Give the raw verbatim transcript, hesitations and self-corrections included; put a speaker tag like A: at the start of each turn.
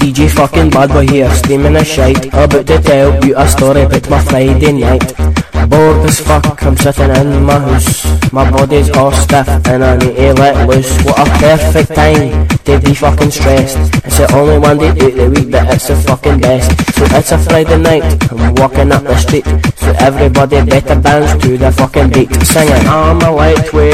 A: D J fucking bad boy here, steaming a shite. About to tell you a story about my Friday night. Bored as fuck, I'm sitting in my house. My body's all stiff and I need to let loose. What a perfect time to be fucking stressed. It's the only one day out the week that it's the fucking best. So it's a Friday night, I'm walking up the street. So everybody better bounce to the fucking beat. Singing, I'm a lightweight